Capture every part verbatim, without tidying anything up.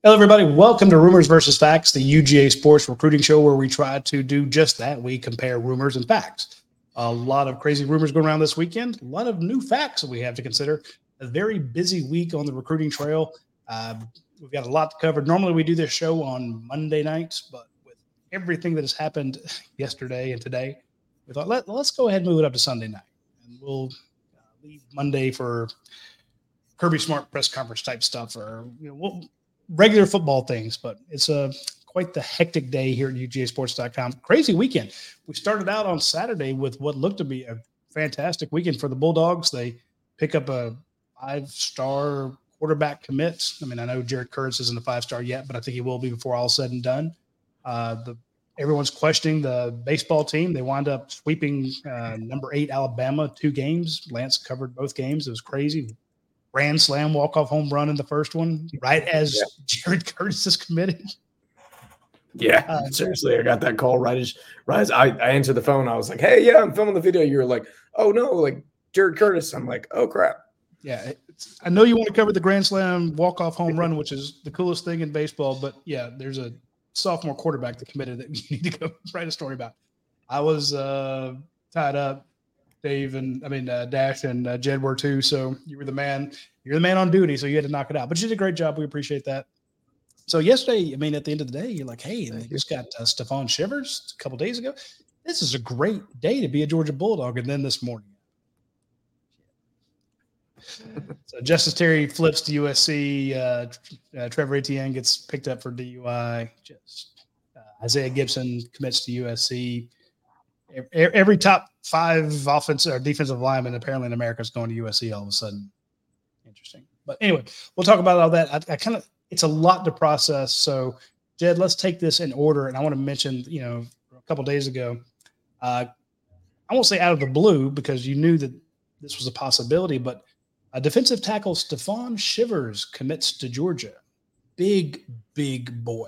Hello, everybody. Welcome to Rumors versus Facts, the U G A Sports recruiting show where we try to do just that. We compare rumors and facts. A lot of crazy rumors going around this weekend. A lot of new facts that we have to consider. A very busy week on the recruiting trail. Uh, we've got a lot to cover. Normally, we do this show on Monday nights, but with everything that has happened yesterday and today, we thought Let, let's go ahead and move it up to Sunday night, and we'll uh, leave Monday for Kirby Smart press conference type stuff, or you know, we'll. regular football things, but it's a quite the hectic day here at U G A sports dot com. Crazy weekend. We started out on Saturday with what looked to be a fantastic weekend for the Bulldogs. They pick up a five-star quarterback commit. I mean, I know Jared Curtis isn't a five-star yet, but I think he will be before all said and done. Uh, the everyone's questioning the baseball team. They wound up sweeping uh, number eight Alabama two games. Lance covered both games. It was crazy. Grand slam walk-off home run in the first one, right as yeah. Jared Curtis is committing. Yeah, uh, seriously, I got that call right as right as I, I answered the phone. I was like, "Hey, yeah, I'm filming the video." You were like, "Oh no, like Jared Curtis." I'm like, "Oh crap." Yeah, it's, I know you want to cover the grand slam walk-off home run, which is the coolest thing in baseball, but yeah, there's a sophomore quarterback that committed that you need to go write a story about. I was uh, tied up. Dave and I mean uh, Dash and uh, Jed were too. So you were the man. You're the man on duty, so you had to knock it out. But you did a great job. We appreciate that. So yesterday, I mean, at the end of the day, you're like, hey, and they just got uh, Stephon Shivers a couple days ago. This is a great day to be a Georgia Bulldog. And then this morning, so Justice Terry flips to U S C. Uh, uh, Trevor Etienne gets picked up for D U I. Just uh, Isaiah Gibson commits to U S C. Every top five offensive or defensive lineman apparently in America is going to U S C all of a sudden. Interesting. But anyway, we'll talk about all that. I, I kind of, it's a lot to process. So, Jed, let's take this in order. And I want to mention, you know, a couple of days ago, uh, I won't say out of the blue because you knew that this was a possibility, but a defensive tackle, Stephon Shivers, commits to Georgia. Big, big boy.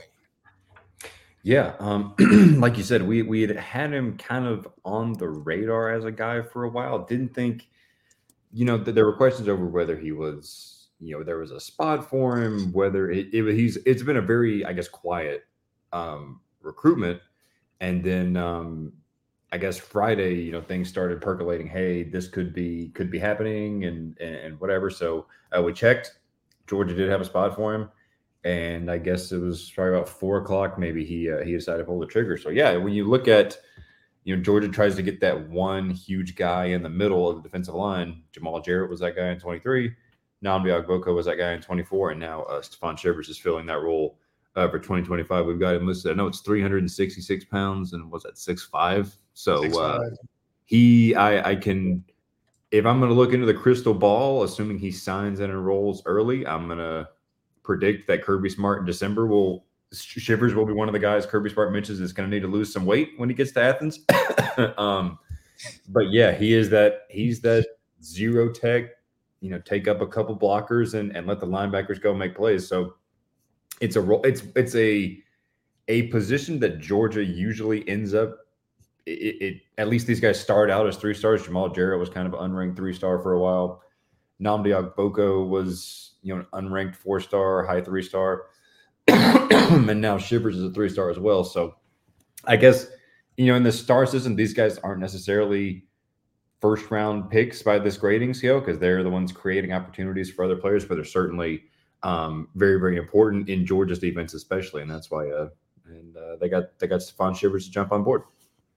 Yeah, um, like you said, we we had had him kind of on the radar as a guy for a while. Didn't think, you know, that there were questions over whether he was, you know, there was a spot for him, whether it, it he's. It's been a very, I guess, quiet um, recruitment, and then um, I guess Friday, you know, things started percolating. Hey, this could be could be happening, and and, and whatever. So uh, we checked. Georgia did have a spot for him. And I guess it was probably about four o'clock. Maybe he uh, he decided to pull the trigger. So yeah, when you look at, you know, Georgia tries to get that one huge guy in the middle of the defensive line. Jamal Jarrett was that guy in twenty-three. Nnamdi Ogboko was that guy in twenty-four, and now uh, Stephon Shivers is filling that role uh, for twenty twenty-five. We've got him listed. I know it's three hundred sixty-six pounds, and was that six five? So six, uh, he, I, I can, if I'm going to look into the crystal ball, assuming he signs and enrolls early, I'm going to predict that Kirby Smart in December will Shivers will be one of the guys Kirby Smart mentions is going to need to lose some weight when he gets to Athens. um, but yeah, he is that he's that zero tech, you know, take up a couple blockers and, and let the linebackers go make plays. So it's a it's it's a a position that Georgia usually ends up. It, it at least these guys start out as three stars. Jamal Jarrett was kind of an unranked three star for a while. Nnamdi Ogboko was, you know, an unranked four-star, high three-star, and now Shivers is a three-star as well. So I guess, you know, in the star system, these guys aren't necessarily first-round picks by this grading scale because they're the ones creating opportunities for other players, but they're certainly um, very, very important in Georgia's defense especially, and that's why uh, and uh, they got they got Stephon Shivers to jump on board.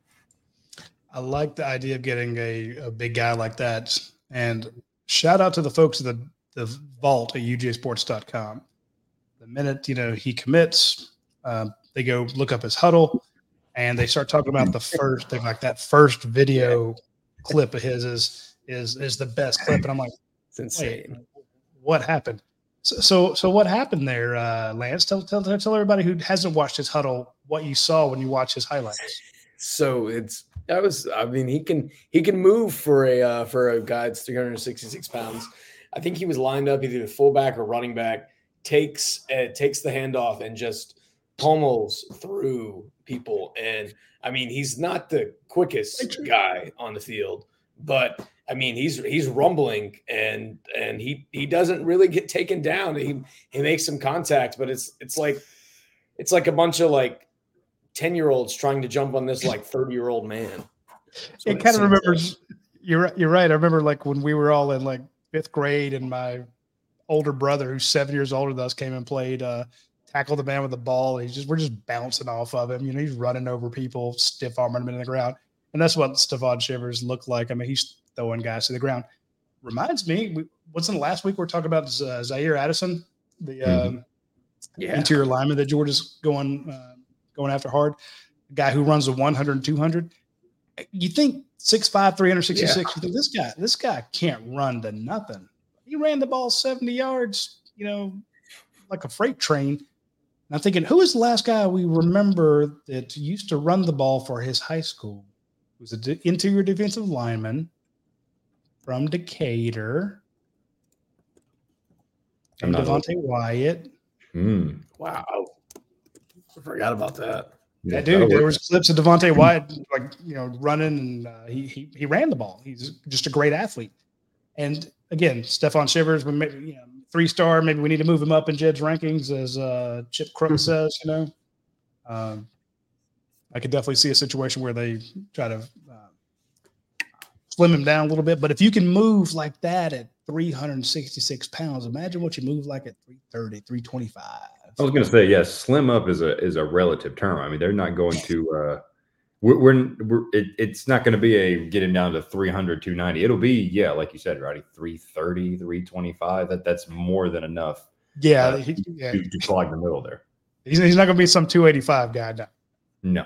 I like the idea of getting a, a big guy like that, and shout out to the folks at the the vault at U G A sports dot com. The minute, you know, he commits, um, they go look up his huddle and they start talking about the first thing, like that first video clip of his is, is, is the best clip. And I'm like, it's insane. What happened? So, so, so what happened there, uh, Lance? Tell, tell, tell everybody who hasn't watched his huddle what you saw when you watch his highlights. So it's, I was, I mean, he can, he can move for a, uh, for a guy that's three hundred sixty-six pounds. I think he was lined up either fullback or running back, takes uh, takes the handoff and just pummels through people. And I mean, he's not the quickest guy on the field, but I mean, he's he's rumbling, and and and he he doesn't really get taken down. He he makes some contact, but it's it's like it's like a bunch of like ten year olds trying to jump on this like thirty year old man. It kind of remembers. Like. You're you're right. I remember like when we were all in like fifth grade, and my older brother, who's seven years older than us, came and played uh, tackle the man with the ball. He's just we're just bouncing off of him. You know, he's running over people, stiff arming them in the ground, and that's what Stefan Shivers looked like. I mean, he's throwing guys to the ground. Reminds me, we, what's in the last week we we're talking about is uh, Zaire Addison, the mm-hmm. uh, yeah. interior lineman that Georgia's going uh, going after hard, a guy who runs a one hundred and two hundred. You think six five, three sixty-six, yeah. You think this guy, this guy can't run to nothing. He ran the ball seventy yards, you know, like a freight train. And I'm thinking, who is the last guy we remember that used to run the ball for his high school? He was an interior defensive lineman from Decatur. And Devontae Wyatt. Mm. Wow. I forgot about that. Yeah, dude, there was clips of Devontae Wyatt, like, you know, running, and uh, he, he he ran the ball. He's just a great athlete. And again, Stefan Shivers, we may, you know, three star. Maybe we need to move him up in Jed's rankings, as uh, Chip Crook says. You know, um, I could definitely see a situation where they try to uh, slim him down a little bit. But if you can move like that at three hundred sixty-six pounds, imagine what you move like at three thirty, three twenty-five. I was going to say, yes, slim up is a is a relative term. I mean, they're not going to uh, we're, we're, we're it, it's not going to be a get him down to three hundred, two ninety. It'll be, yeah, like you said, Roddy, three thirty, three twenty-five. That that's more than enough. Yeah, uh, he, yeah. To, to clog the middle there. He's, he's not going to be some two eighty-five guy. No. No.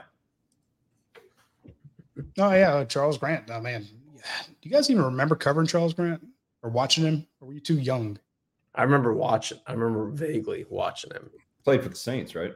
Oh yeah, Charles Grant. Oh man, do you guys even remember covering Charles Grant or watching him? Or were you too young? I remember watching. I remember vaguely watching him. Played for the Saints, right?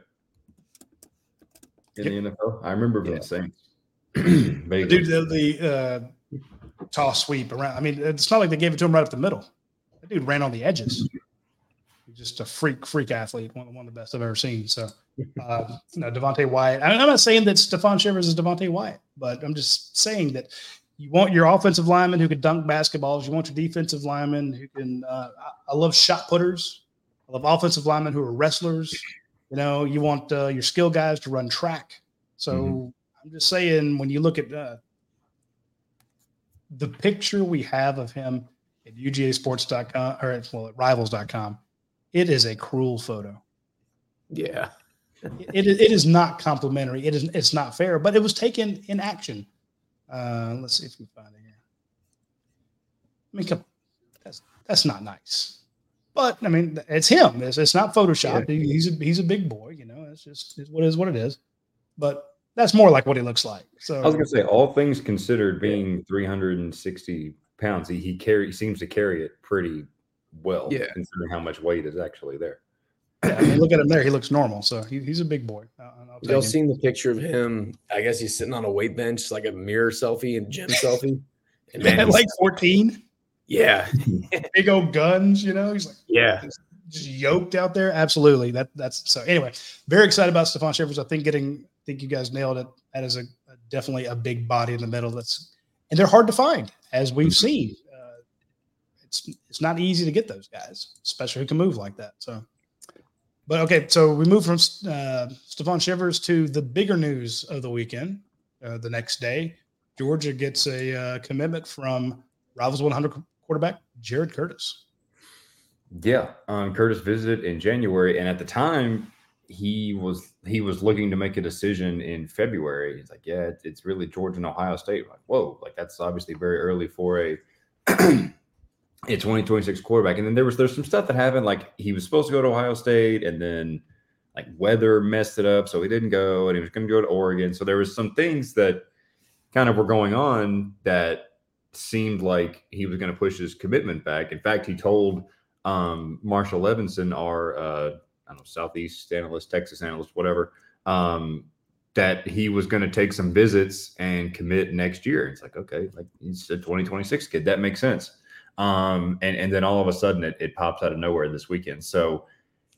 In yep. the N F L, I remember for yeah. the Saints. Dude, the, the uh, toss sweep around. I mean, it's not like they gave it to him right up the middle. That dude ran on the edges. He's just a freak, freak athlete. One, one of the best I've ever seen. So, uh, you know, Devontae Wyatt. I'm not saying that Stefan Shivers is Devontae Wyatt, but I'm just saying that you want your offensive lineman who can dunk basketballs. You want your defensive lineman who can. Uh, I, I love shot putters. I love offensive linemen who are wrestlers. You know, you want uh, your skill guys to run track. So mm-hmm. I'm just saying, when you look at uh, the picture we have of him at U G A sports dot com or at, well, at rivals dot com, it is a cruel photo. Yeah. it, it, it is not complimentary. It is, it's not fair, but it was taken in action. Uh, let's see if we can find it here. I mean, come, that's, that's not nice. But I mean, it's him. It's, it's not Photoshop. Yeah. He's a he's a big boy. You know, it's just it's what is what it is. But that's more like what he looks like. So I was gonna say, all things considered, being three hundred sixty pounds, he he carry he seems to carry it pretty well. Yeah. Considering how much weight is actually there. Yeah, I mean, look at him there. He looks normal. So he, he's a big boy. Y'all seen the picture of him? I guess he's sitting on a weight bench, like a mirror selfie and gym selfie. And man, at like fourteen. Yeah. Big old guns, you know, he's like, yeah, just, just yoked out there. Absolutely. That that's so anyway, very excited about Stefan Shivers. I think getting, I think you guys nailed it. That is a, a definitely a big body in the middle. That's, and they're hard to find, as we've seen. Uh, it's, it's not easy to get those guys, especially who can move like that. So, but okay. So we move from uh, Stefan Shivers to the bigger news of the weekend. Uh, the next day, Georgia gets a uh, commitment from Rivals one hundred quarterback Jared Curtis. Yeah, um, Curtis visited in January, and at the time, he was he was looking to make a decision in February. He's like, "Yeah, it's, it's really Georgia and Ohio State." I'm like, whoa, like that's obviously very early for a a twenty twenty-six quarterback. And then there was there's some stuff that happened. Like he was supposed to go to Ohio State, and then like weather messed it up, so he didn't go, and he was going to go to Oregon. So there was some things that kind of were going on that seemed like he was going to push his commitment back. In fact, he told um, Marshall Levinson, our uh, I don't know, Southeast analyst, Texas analyst, whatever, um, that he was going to take some visits and commit next year. It's like, okay, like he's a twenty twenty-six kid. That makes sense. Um, and, and then all of a sudden it, it pops out of nowhere this weekend. So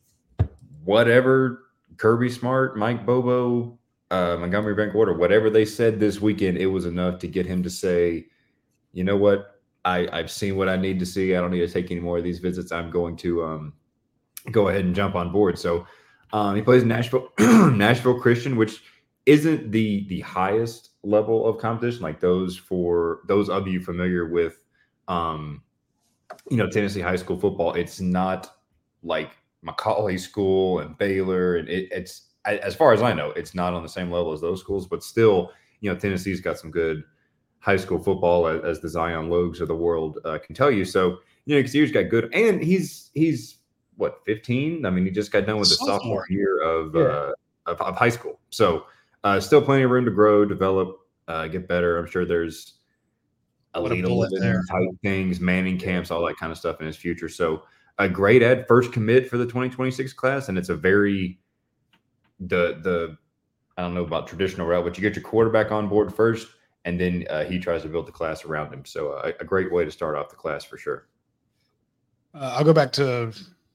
whatever Kirby Smart, Mike Bobo, uh, Montgomery Van Gorder, whatever they said this weekend, it was enough to get him to say, you know what? I, I've seen what I need to see. I don't need to take any more of these visits. I'm going to um, go ahead and jump on board. So um, he plays Nashville, Nashville Christian, which isn't the the highest level of competition. Like those for those of you familiar with, um, you know, Tennessee high school football, it's not like Macaulay School and Baylor, and it, it's as far as I know, it's not on the same level as those schools. But still, you know, Tennessee's got some good high school football, as, as the Zion Logues of the world uh, can tell you. So, you know, because he's got good, and he's he's what fifteen. I mean, he just got done with the sophomore, sophomore year of, yeah. uh, of of high school. So, uh, still plenty of room to grow, develop, uh, get better. I'm sure there's elite type things, Manning camps, all that kind of stuff in his future. So, a great Ed first commit for the twenty twenty-six class, and it's a very the the I don't know about traditional route, but you get your quarterback on board first, and then uh, he tries to build the class around him. So uh, a great way to start off the class for sure. Uh, I'll go back to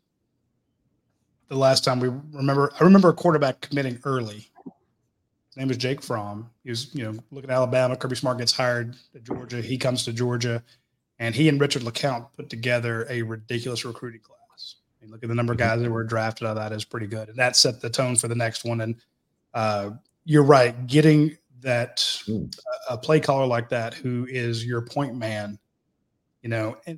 the last time we remember. I remember a quarterback committing early. His name was Jake Fromm. He was, you know, looking at Alabama. Kirby Smart gets hired at Georgia. He comes to Georgia, and he and Richard LeCount put together a ridiculous recruiting class. I mean, look at the number of guys that were drafted out of that is pretty good. And that set the tone for the next one. And uh, you're right, getting that uh, a play caller like that who is your point man, you know, and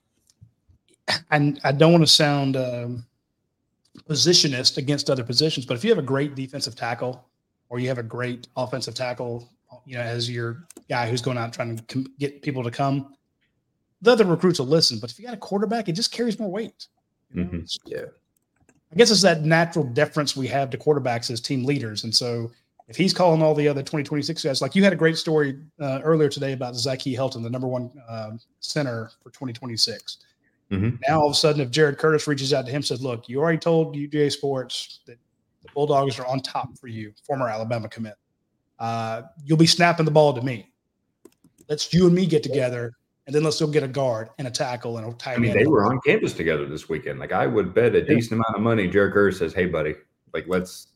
and I don't want to sound um, positionist against other positions, but if you have a great defensive tackle or you have a great offensive tackle, you know, as your guy who's going out trying to com- get people to come, the other recruits will listen. But if you got a quarterback, it just carries more weight. You know? Mm-hmm. Yeah. I guess it's that natural deference we have to quarterbacks as team leaders. And so if he's calling all the other twenty twenty-six guys, like you had a great story uh, earlier today about Zachy Helton, the number one uh, center for twenty twenty-six. Mm-hmm. Now, all of a sudden, if Jared Curtis reaches out to him and says, look, you already told U G A Sports that the Bulldogs are on top for you, former Alabama commit. Uh, you'll be snapping the ball to me. Let's you and me get together, and then let's go get a guard and a tackle and a tight end. I mean, they were on campus together this weekend. Like, I would bet a decent amount of money Jared Curtis says, hey, buddy, like, let's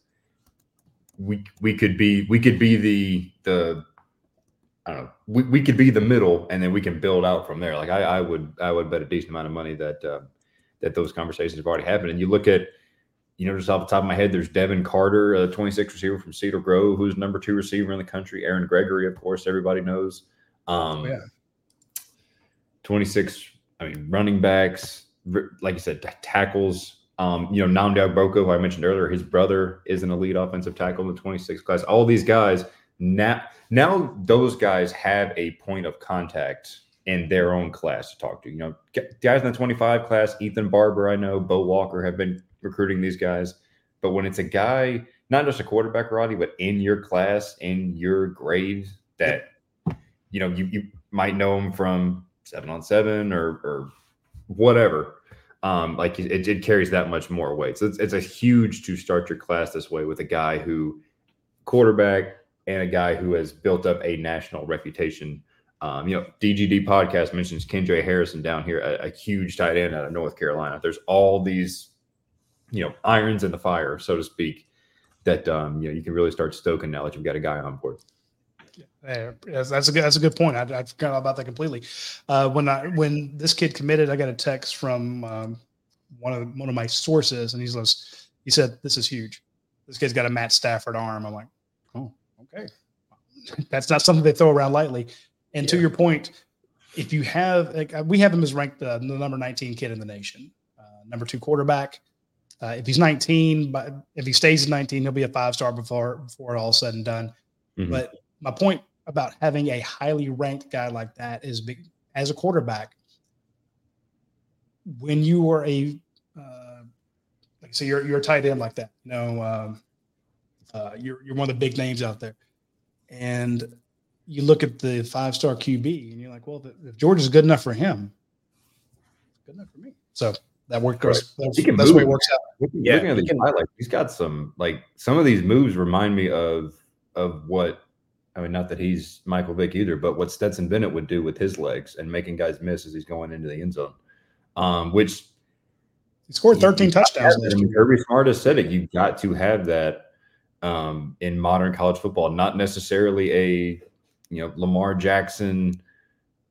we we could be we could be the the I don't know we, we could be the middle, and then we can build out from there. Like, I, I would I would bet a decent amount of money that uh, that those conversations have already happened. And you look at, you know, just off the top of my head, there's Devin Carter, a twenty-six receiver from Cedar Grove, who's number two receiver in the country. Aaron Gregory, of course, everybody knows. Um, oh, yeah. twenty-six, I mean, running backs, like you said, tackles. Um, you know, Namdao Boko, who I mentioned earlier, his brother is an elite offensive tackle in the twenty-six class. All these guys, now, now those guys have a point of contact in their own class to talk to. You know, guys in the twenty-five class, Ethan Barber, I know, Bo Walker have been recruiting these guys. But when it's a guy, not just a quarterback, Roddy, but in your class, in your grade, that, you know, you, you might know him from seven on seven or, or whatever. Um, like it, it carries that much more weight. So it's, it's a huge to start your class this way with a guy who quarterback and a guy who has built up a national reputation. Um, you know, D G D podcast mentions Kendra Harrison down here, a, a huge tight end out of North Carolina. There's all these, you know, irons in the fire, so to speak, that, um, you know, you can really start stoking now that you've got a guy on board. Yeah, that's a good. That's a good point. I, I forgot about that completely. Uh, when I when this kid committed, I got a text from um, one of one of my sources, and he's he said, "This is huge. This kid's got a Matt Stafford arm." I'm like, "Oh, okay." That's not something they throw around lightly. And yeah. to your point, if you have, like, we have him as ranked uh, the number nineteen kid in the nation, uh, number two quarterback. Uh, if he's nineteen, but if he stays at nineteen, he'll be a five star before before it all said and done. Mm-hmm. But my point about having a highly ranked guy like that is big, as a quarterback, when you are a, uh, like so you're, you're a tight end like that, you know, um, uh, you're, you're one of the big names out there. And you look at the five-star Q B and you're like, well, if George is good enough for him, it's good enough for me. So that worked. Right. That's, he can that's the way it works out. Looking, yeah, looking at these highlights, he's got some, like, some of these moves remind me of, of what, I mean, not that he's Michael Vick either, but what Stetson Bennett would do with his legs and making guys miss as he's going into the end zone, um, which he scored thirteen you, touchdowns. I mean, Kirby Smart has said it. You've got to have that um, in modern college football, not necessarily a, you know, Lamar Jackson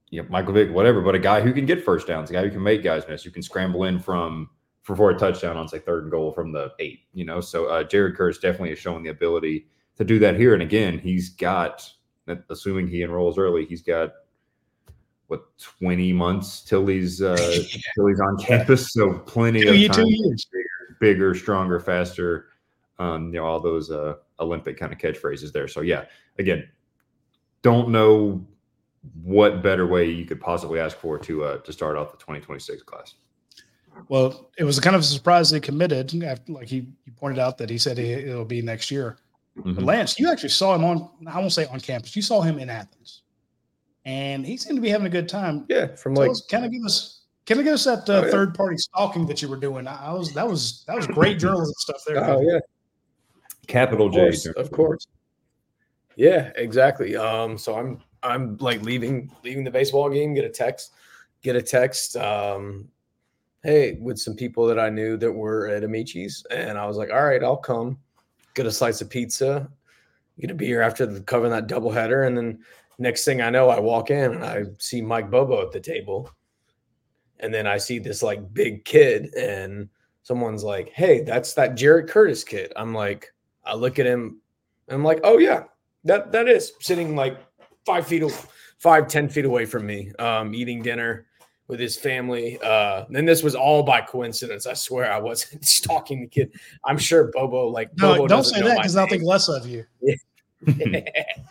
you know, Michael Vick, whatever, but a guy who can get first downs, a guy who can make guys miss, who can scramble in from for, for a touchdown on, say, third and goal from the eight, you know? So uh, Jared Curtis definitely has shown the ability to do that here. And again, he's got, assuming he enrolls early, he's got, what, twenty months till he's uh, till he's on campus. So plenty two, of time. Two years. Bigger, bigger, stronger, faster, um, you know, all those uh, Olympic kind of catchphrases there. So, yeah, again, don't know what better way you could possibly ask for to uh, to start off the twenty twenty-six class. Well, it was kind of a surprise they committed. After, like he, he pointed out that he said he, it'll be next year. Mm-hmm. But Lance, you actually saw him on, I won't say on campus, you saw him in Athens. And he seemed to be having a good time. Yeah, from like us, kind of give us kind of give us that uh, oh, yeah. third party stalking that you were doing. I, I was that was that was great journalism stuff there. Oh yeah. Capital Of J. course, of course. Yeah, exactly. Um, so I'm I'm like leaving leaving the baseball game, get a text, get a text, um, hey, with some people that I knew that were at Amici's. And I was like, all right, I'll come, get a slice of pizza, get a beer after the, covering that doubleheader. And then next thing I know, I walk in and I see Mike Bobo at the table. And then I see this like big kid and someone's like, hey, that's that Jared Curtis kid. I'm like, I look at him and I'm like, oh yeah, that that is sitting like five feet, five, ten feet away from me, um, eating dinner with his family. Uh, and this was all by coincidence. I swear I wasn't stalking the kid. I'm sure Bobo, like, no, Bobo don't say that because I'll think less of you. Yeah.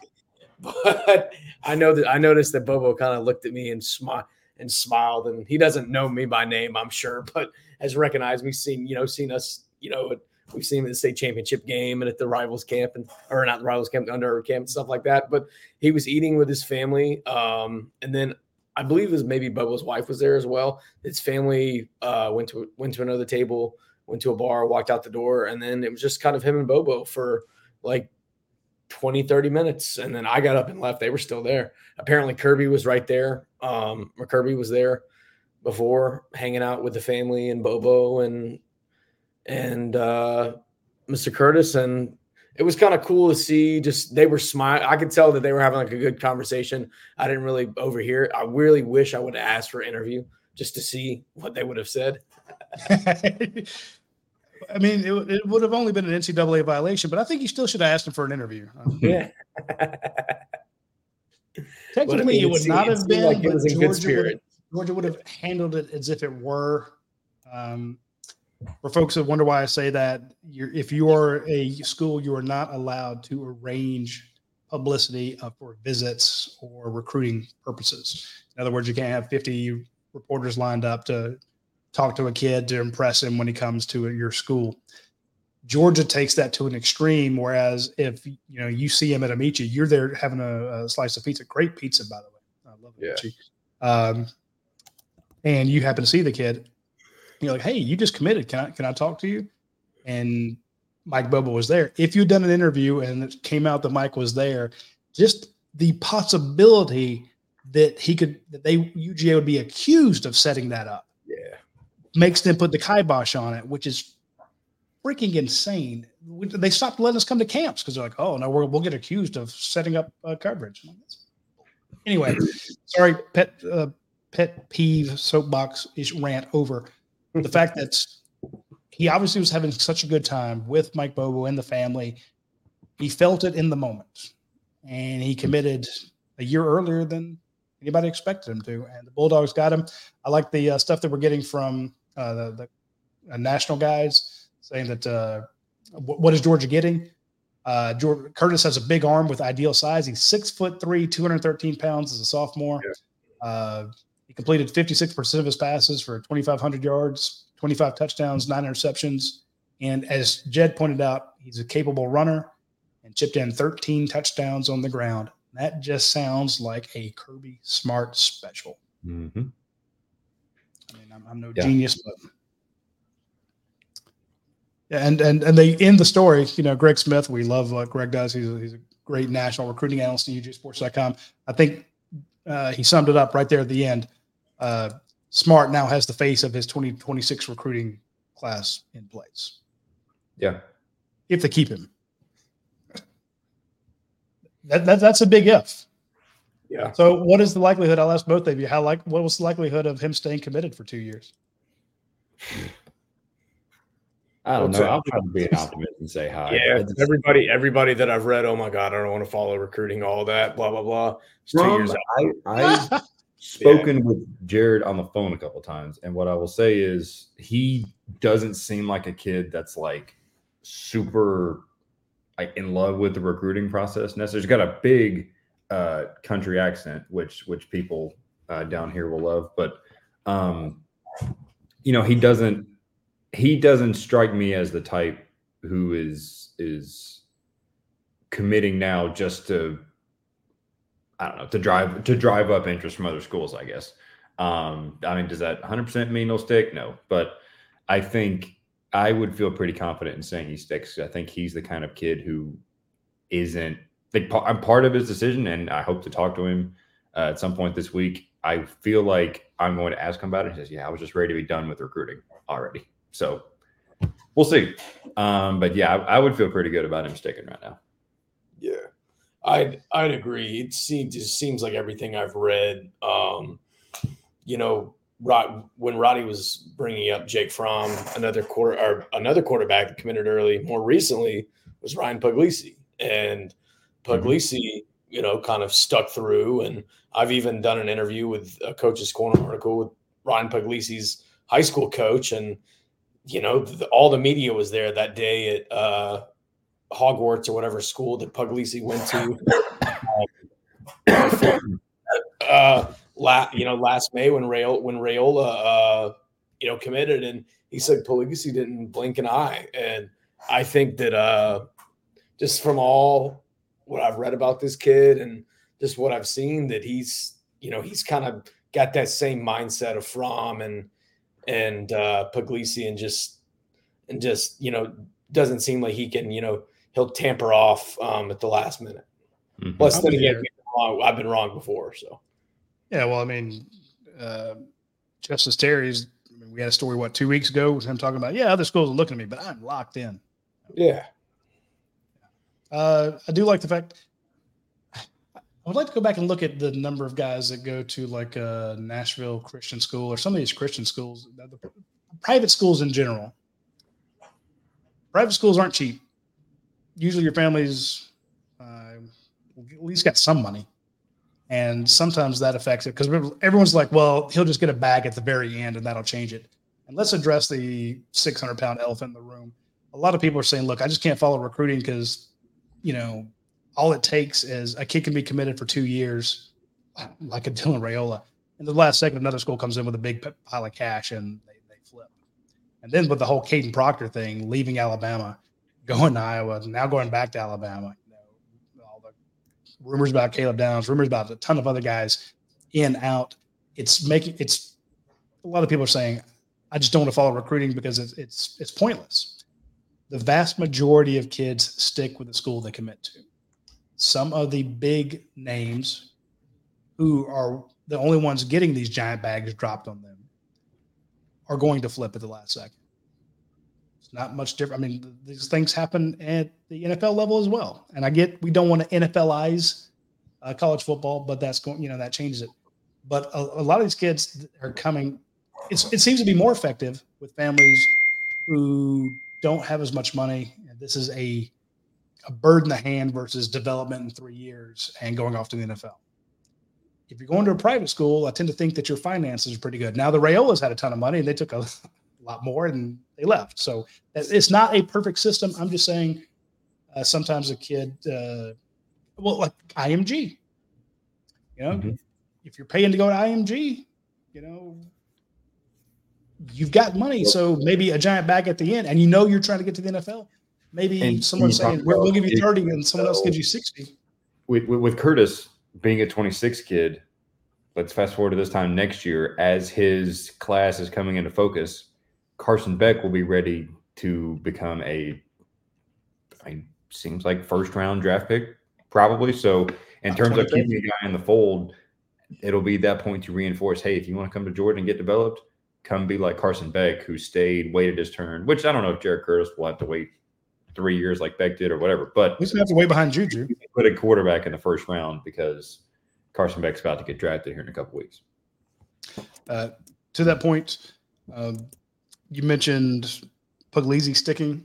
But I know that I noticed that Bobo kind of looked at me and smiled and smiled, and he doesn't know me by name, I'm sure, but has recognized me, seen, you know, seen us, you know, we've seen him at the state championship game and at the rivals camp and, or not the rivals camp, the under camp and stuff like that. But he was eating with his family. Um, and then I believe it was maybe Bobo's wife was there as well. His family uh, went to, went to another table, went to a bar, walked out the door. And then it was just kind of him and Bobo for like twenty, thirty minutes. And then I got up and left. They were still there. Apparently Kirby was right there. Um, or Kirby was there before, hanging out with the family and Bobo and, and uh, Mister Curtis. And it was kind of cool to see, just, they were smiling. I could tell that they were having like a good conversation. I didn't really overhear it. I really wish I would have asked for an interview just to see what they would have said. I mean, it, it would have only been an N C double A violation, but I think you still should have asked him for an interview. Yeah. Technically, I mean, it would not have been, like it was in Georgia good spirit. Would, Georgia would have handled it as if it were. Um, for folks that wonder why I say that, you're, if you are a school, you are not allowed to arrange publicity uh, for visits or recruiting purposes. In other words, you can't have fifty reporters lined up to talk to a kid to impress him when he comes to your school. Georgia takes that to an extreme, whereas if you know you see him at Amici, you're there having a, a slice of pizza, great pizza, by the way. I love Amici. Yeah. Um, and you happen to see the kid, you're like, hey, you just committed. Can I can I talk to you? And Mike Bobo was there. If you'd done an interview and it came out that Mike was there, just the possibility that he could that they U G A would be accused of setting that up. Yeah. Makes them put the kibosh on it, which is freaking insane. They stopped letting us come to camps because they're like, oh, no, we're, we'll get accused of setting up uh, coverage. Anyway, sorry, pet uh, pet peeve soapbox ish rant over. The fact that he obviously was having such a good time with Mike Bobo and the family. He felt it in the moment, and he committed a year earlier than anybody expected him to. And the Bulldogs got him. I like the uh, stuff that we're getting from uh, the, the uh, national guys saying that uh, w- what is Georgia getting? Uh, George, Curtis has a big arm with ideal size. He's six foot three, two hundred thirteen pounds as a sophomore. Yeah. Uh, he completed fifty-six percent of his passes for twenty-five hundred yards, twenty-five touchdowns, nine interceptions. And as Jed pointed out, he's a capable runner and chipped in thirteen touchdowns on the ground. That just sounds like a Kirby Smart special. Mm-hmm. I mean, I'm, I'm no yeah. genius, but yeah, and and and they end the story. You know, Greg Smith. We love what Greg does. He's a, he's a great national recruiting analyst at U G A Sports dot com. I think uh, he summed it up right there at the end. Uh, Smart now has the face of his twenty twenty-six recruiting class in place. Yeah, if they keep him. That, that that's a big if. Yeah. So what is the likelihood? I'll ask both of you. How like what was the likelihood of him staying committed for two years? I don't What's know. that? I'll try to be an optimist and say hi. Yeah, I just- everybody, everybody that I've read, oh my god, I don't want to follow recruiting, all that, blah blah blah. It's two From, years out. I, I've spoken with Jared on the phone a couple times, and what I will say is he doesn't seem like a kid that's like super like in love with the recruiting process. Necessarily, he's got a big uh, country accent, which which people uh, down here will love, but um, you know, he doesn't. He doesn't strike me as the type who is is committing now just to, I don't know, to drive to drive up interest from other schools, I guess. Um, I mean, does that one hundred percent mean he'll stick? No, but I think I would feel pretty confident in saying he sticks. I think he's the kind of kid who isn't. Like, I'm part of his decision, and I hope to talk to him uh, at some point this week. I feel like I'm going to ask him about it. He says, "Yeah, I was just ready to be done with recruiting already." So we'll see. Um, but yeah, I, I would feel pretty good about him sticking right now. Yeah, I'd I'd agree. It seems it seems like everything I've read. Um, you know, Rod, when Roddy was bringing up Jake Fromm, another quarter or another quarterback that committed early, more recently was Ryan Puglisi, and Puglisi, mm-hmm. you know, kind of stuck through. And I've even done an interview with a Coach's Corner article with Ryan Puglisi's high school coach, and you know, the, all the media was there that day at uh, Hogwarts or whatever school that Puglisi went to. um, uh, la- you know, last May when Rayola, when Rayola, uh, you know, committed, and he said Puglisi didn't blink an eye. And I think that uh, just from all what I've read about this kid and just what I've seen, that he's, you know, he's kind of got that same mindset of Fromm and. and uh, Puglisi, and just and just you know doesn't seem like he can you know he'll tamper off um, at the last minute. Mm-hmm. Plus, then again, wrong. I've been wrong before, so yeah. Well, I mean, uh, Justice Terry's. I mean, we had a story what two weeks ago with him talking about yeah, other schools are looking at me, but I'm locked in. Yeah, uh, I do like the fact. I would like to go back and look at the number of guys that go to like a Nashville Christian school or some of these Christian schools, the private schools in general. Private schools aren't cheap. Usually your family's uh, at least got some money. And sometimes that affects it because everyone's like, well, he'll just get a bag at the very end and that'll change it. And let's address the six hundred pound elephant in the room. A lot of people are saying, look, I just can't follow recruiting because, you know, all it takes is a kid can be committed for two years, like a Dylan Raiola. And the last second, another school comes in with a big pile of cash and they, they flip. And then with the whole Caden Proctor thing, leaving Alabama, going to Iowa, now going back to Alabama, you know, all the rumors about Caleb Downs, rumors about a ton of other guys in, out. It's making it's a lot of people are saying, I just don't want to follow recruiting because it's it's it's pointless. The vast majority of kids stick with the school they commit to. Some of the big names who are the only ones getting these giant bags dropped on them are going to flip at the last second. It's not much different. I mean, these things happen at the N F L level as well. And I get we don't want to N F L-ize uh, college football, but that's going, you know, that changes it. But a, a lot of these kids are coming. It's, it seems to be more effective with families who don't have as much money. This is a a bird in the hand versus development in three years and going off to the N F L. If you're going to a private school, I tend to think that your finances are pretty good. Now the Rayolas had a ton of money and they took a lot more and they left. So it's not a perfect system. I'm just saying uh, sometimes a kid, uh, well, like I M G, you know, mm-hmm. if you're paying to go to I M G, you know, you've got money. So maybe a giant bag at the end and you know, you're trying to get to the N F L. Maybe and someone's saying, we'll give you thirty and someone else gives you sixty. With, with, with Curtis being a twenty-six kid, let's fast forward to this time next year. As his class is coming into focus, Carson Beck will be ready to become a, I mean, seems like first round draft pick, probably. So in terms of keeping a guy in the fold, it'll be that point to reinforce, hey, if you want to come to Georgia and get developed, come be like Carson Beck, who stayed, waited his turn, which I don't know if Jared Curtis will have to wait three years like Beck did or whatever, but he's gonna have to wait behind Juju. Put a quarterback in the first round because Carson Beck's about to get drafted here in a couple weeks. Uh, to that point, um, you mentioned Puglisi sticking.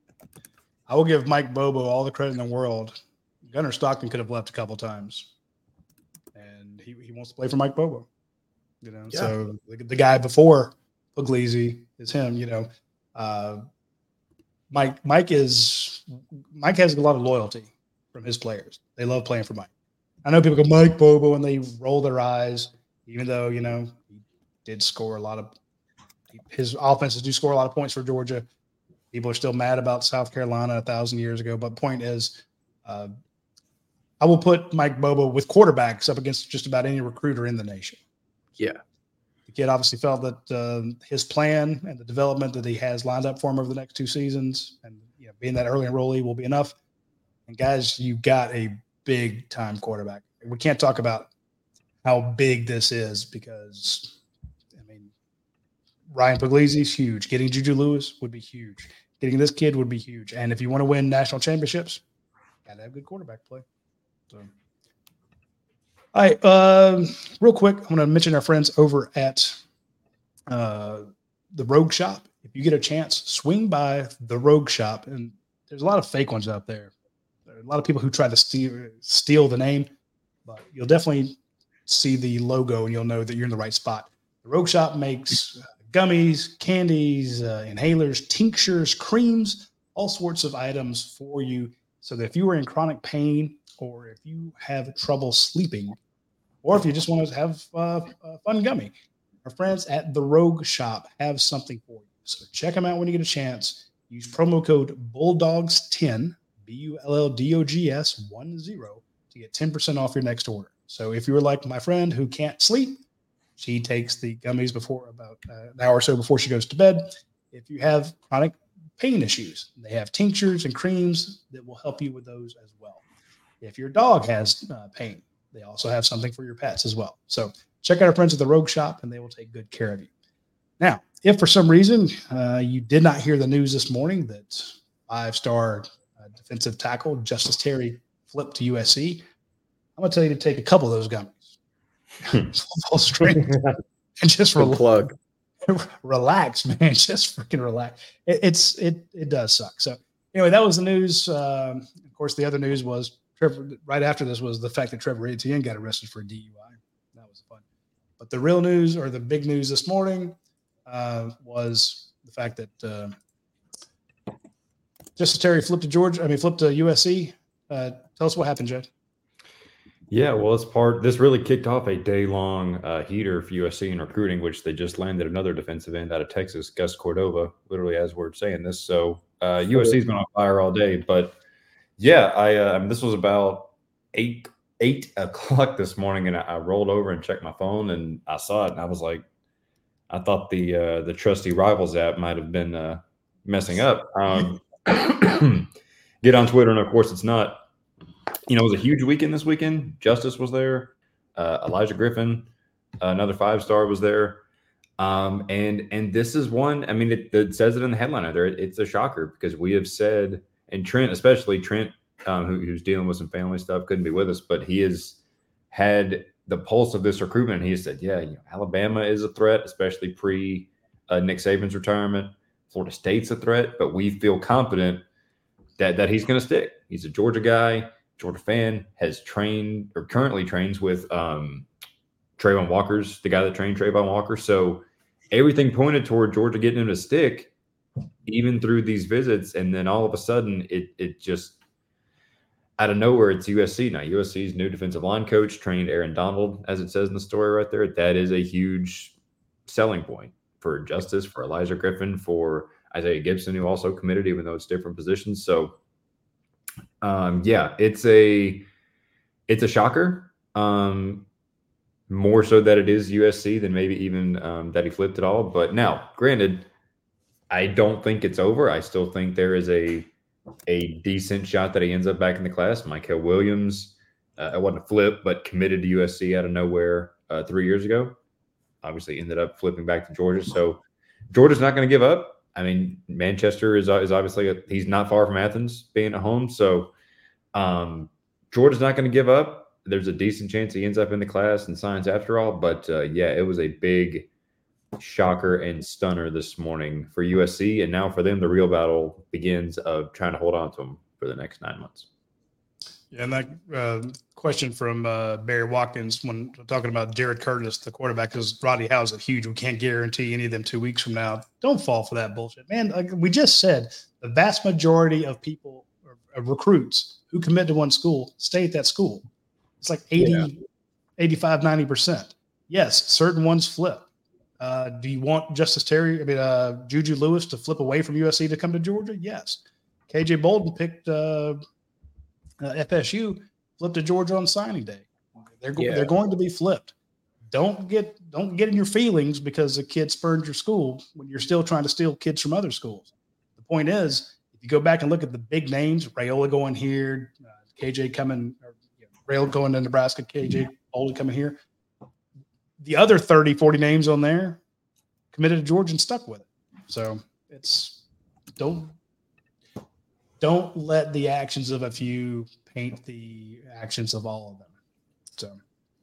I will give Mike Bobo all the credit in the world. Gunnar Stockton could have left a couple times, and he, he wants to play for Mike Bobo. You know, yeah. So the, the guy before Puglisi is him. You know, uh, Mike Mike is Mike has a lot of loyalty from his players. They love playing for Mike. I know people go Mike Bobo and they roll their eyes, even though you know he did score a lot of his offenses do score a lot of points for Georgia. People are still mad about South Carolina a thousand years ago, but point is, uh, I will put Mike Bobo with quarterbacks up against just about any recruiter in the nation. Yeah. The kid obviously felt that uh, his plan and the development that he has lined up for him over the next two seasons and you know, being that early enrollee will be enough. And guys, you got a big time quarterback. We can't talk about how big this is because, I mean, Ryan Puglisi is huge. Getting Juju Lewis would be huge. Getting this kid would be huge. And if you want to win national championships, got to have good quarterback play. So, all right, uh, real quick, I'm going to mention our friends over at uh, the Rogue Shop. If you get a chance, swing by the Rogue Shop. And there's a lot of fake ones out there. There are a lot of people who try to steal, steal the name, but you'll definitely see the logo and you'll know that you're in the right spot. The Rogue Shop makes uh, gummies, candies, uh, inhalers, tinctures, creams, all sorts of items for you so that if you are in chronic pain or if you have trouble sleeping or if you just want to have uh, a fun gummy, our friends at the Rogue Shop have something for you. So check them out when you get a chance. Use promo code Bulldogs ten, B U L L D O G S one zero, to get ten percent off your next order. So if you're like my friend who can't sleep, she takes the gummies before about uh, an hour or so before she goes to bed. If you have chronic pain issues, they have tinctures and creams that will help you with those as well. If your dog has uh, pain, they also have something for your pets as well. So check out our friends at the Rogue Shop, and they will take good care of you. Now, if for some reason uh, you did not hear the news this morning that five-star uh, defensive tackle Justice Terry flipped to U S C, I'm going to tell you to take a couple of those gummies. Full strength and just relax. Plug. relax, man. Just freaking relax. It, it's it it does suck. So anyway, that was the news. Um, of course, the other news was Trevor. Right after this was the fact that Trevor Etienne got arrested for a D U I. That was fun. But the real news, or the big news this morning, uh, was the fact that uh, Justice Terry flipped to Georgia. I mean, flipped to U S C. Uh, tell us what happened, Jed. Yeah, well, it's part. This really kicked off a day-long uh, heater for U S C in recruiting, which they just landed another defensive end out of Texas, Gus Cordova, literally as we're saying this. So uh, U S C's been on fire all day. But yeah, I, uh, I mean, this was about eight eight o'clock this morning, and I, I rolled over and checked my phone, and I saw it, and I was like, I thought the uh, the trusty Rivals app might have been uh, messing up. Um, get on Twitter, and of course, it's not. You know, it was a huge weekend this weekend. Justice was there. Uh, Elijah Griffin, uh, another five-star, was there. Um, and and this is one, I mean, it, it says it in the headline out there. It, it's a shocker because we have said, and Trent, especially Trent, um, who, who's dealing with some family stuff, couldn't be with us, but he has had the pulse of this recruitment. And he has said, yeah, you know, Alabama is a threat, especially pre uh, Nick Saban's retirement. Florida State's a threat, but we feel confident that, that he's going to stick. He's a Georgia guy. Georgia fan, has trained or currently trains with um, Trayvon Walker's the guy that trained Trayvon Walker. So everything pointed toward Georgia getting him to stick, even through these visits. And then all of a sudden, it it just out of nowhere, it's U S C now. U S C's new defensive line coach trained Aaron Donald, as it says in the story right there. That is a huge selling point for Justice, for Elijah Griffin, for Isaiah Gibson, who also committed, even though it's different positions. So. Um, yeah, it's a it's a shocker. Um, more so that it is U S C than maybe even um, that he flipped it all. But now, granted, I don't think it's over. I still think there is a a decent shot that he ends up back in the class. Michael Williams, uh, it wasn't a flip, but committed to U S C out of nowhere uh, three years ago. Obviously, ended up flipping back to Georgia. So Georgia's not going to give up. I mean, Manchester is is obviously a, he's not far from Athens being at home. So um, Georgia's not going to give up. there's a decent chance he ends up in the class and signs after all. But uh, yeah, it was a big shocker and stunner this morning for U S C. And now for them, the real battle begins of trying to hold on to him for the next nine months. Yeah, and that uh, question from uh, Barry Watkins when talking about Jared Curtis, the quarterback, is Roddy Howe's huge. We can't guarantee any of them two weeks from now. Don't fall for that bullshit, man. Like we just said, the vast majority of people, or, of recruits who commit to one school, stay at that school. It's like eighty, yeah. eighty-five, ninety percent. Yes, certain ones flip. Uh, do you want Justice Terry, I mean, uh, Juju Lewis to flip away from U S C to come to Georgia? Yes. K J Bolden picked uh, uh, F S U, flipped to Georgia on signing day. They're go- yeah. they're going to be flipped. Don't get don't get in your feelings because a kid spurned your school when you're still trying to steal kids from other schools. The point is, if you go back and look at the big names, Raiola going here, uh, K J coming, or, you know, Raiola going to Nebraska, K J Bolden coming here. The other thirty, forty names on there committed to Georgia and stuck with it. So it's don't don't let the actions of a few paint the actions of all of them. So,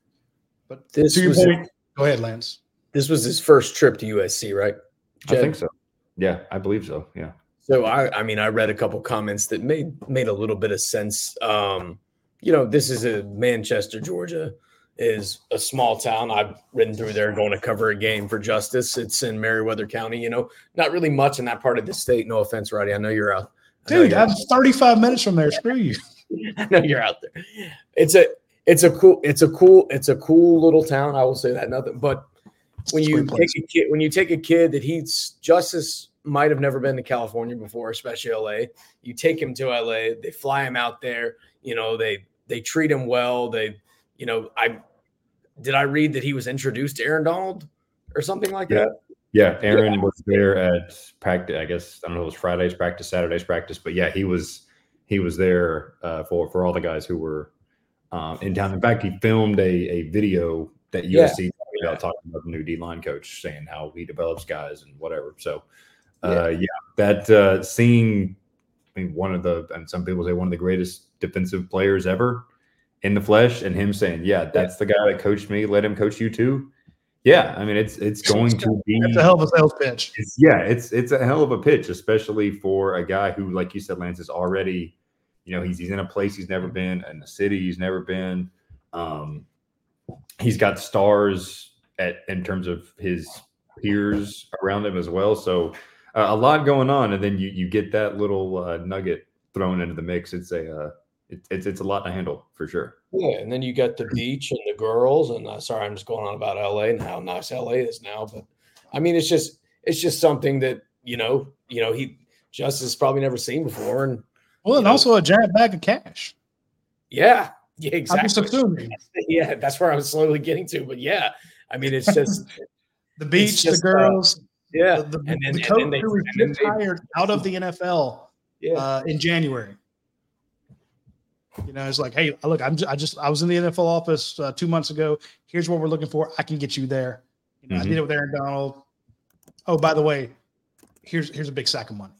but this to your was point, go ahead, Lance. This was his first trip to U S C, right? Jed? I think so. Yeah, I believe so. Yeah. So I, I mean, I read a couple comments that made made a little bit of sense. Um, you know, this is a Manchester, Georgia. Is a small town. I've ridden through there going to cover a game for Justice. It's in Meriwether County, you know, not really much in that part of the state. No offense, Roddy. I know you're out. Dude, I'm thirty-five minutes from there. Screw you. I know you're out there. It's a, it's a cool, it's a cool, it's a cool little town. I will say that nothing, but when you take a kid, when you take a kid that he's Justice might have never been to California before, especially L A, you take him to L A, they fly him out there, you know, they, they treat him well. They, you know, I, Did I read that he was introduced to Aaron Donald or something like yeah. that? Yeah, Aaron yeah. was there at practice. I guess I don't know if it was Friday's practice, Saturday's practice, but yeah, he was he was there uh, for for all the guys who were um, in town. In fact, he filmed a a video that U S C yeah. talking about talking about the new D-line coach, saying how he develops guys and whatever. So, uh, yeah. yeah, that uh, seeing, I mean, one of the and some people say one of the greatest defensive players ever in the flesh, and him saying, yeah, that's the guy that coached me, let him coach you too. Yeah, I mean, it's it's going to be it's a hell of a sales pitch. It's, yeah, it's it's a hell of a pitch, especially for a guy who, like you said, Lance, is already, you know, he's he's in a place he's never been, in a city he's never been. Um, he's got stars at in terms of his peers around him as well. So uh, a lot going on, and then you you get that little uh, nugget thrown into the mix. It's a uh, it, it's it's a lot to handle for sure. Yeah, and then you got the beach and the girls, and uh, sorry, I'm just going on about L A and how nice L A is now. But I mean, it's just it's just something that you know, you know, he Justice probably never seen before, and well, and know, also a giant bag of cash. Yeah, yeah, exactly. I'm just assuming. Yeah, that's where I was slowly getting to. But yeah, I mean, it's just the beach, just, the girls, uh, yeah, the, the, and then, the coach and then they, who was just hired out of the N F L yeah. uh, in January. You know, it's like, hey, look, I'm just, I just, I was in the N F L office uh, two months ago. Here's what we're looking for. I can get you there. You know, mm-hmm. I did it with Aaron Donald. Oh, by the way, here's here's a big sack of money.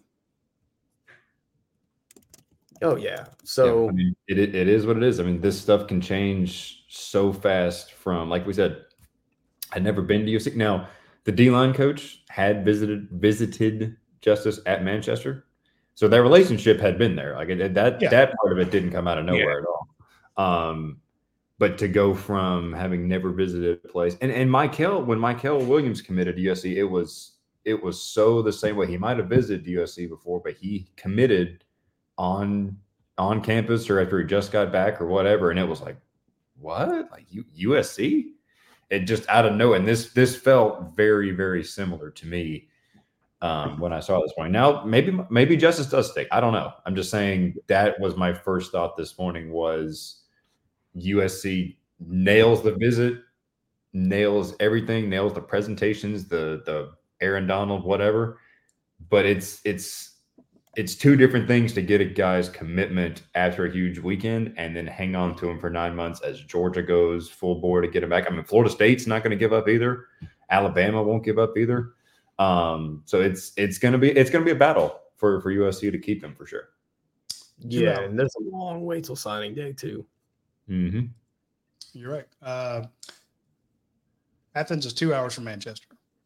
Oh yeah. So yeah, I mean, it it is what it is. I mean, this stuff can change so fast. From like we said, I'd never been to U S C. Now, the D-line coach had visited visited Justice at Manchester. So that relationship had been there. Like it, that, yeah. that part of it didn't come out of nowhere yeah. at all. Um, but to go from having never visited a place, and and Michael, when Michael Williams committed to U S C, it was it was so the same way. He might have visited U S C before, but he committed on on campus or after he just got back or whatever, and it was like, what? Like U, USC? It just out of nowhere. And this this felt very very similar to me. Um, when I saw this morning. Now, maybe maybe Justice does stick. I don't know. I'm just saying that was my first thought this morning was U S C nails the visit, nails everything, nails the presentations, the the Aaron Donald, whatever. But it's it's it's two different things to get a guy's commitment after a huge weekend and then hang on to him for nine months as Georgia goes full bore to get him back. I mean, Florida State's not going to give up either. Alabama won't give up either. Um, so it's it's gonna be it's gonna be a battle for, for U S C to keep him for sure. Yeah, and there's a long way till signing day too. Mm-hmm. You're right. Uh, Athens is two hours from Manchester.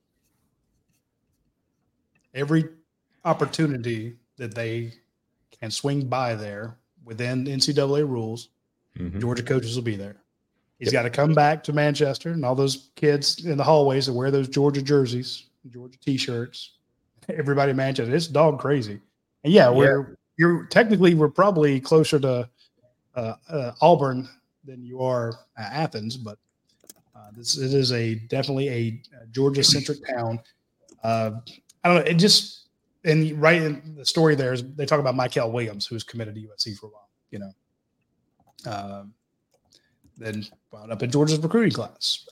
Every opportunity that they can swing by there within N C double A rules, mm-hmm. Georgia coaches will be there. He's yep. got to come back to Manchester, and all those kids in the hallways that wear those Georgia jerseys, Georgia T-shirts, everybody in Manchester, it's dog crazy. And yeah, we're yeah. you're technically we're probably closer to uh, uh, Auburn than you are uh, Athens, but uh, this it is a definitely a, a Georgia-centric town. Uh, I don't know. It just and right in the story there is they talk about Michael Williams, who's committed to U S C for a while. You know, um, then wound up in Georgia's recruiting class.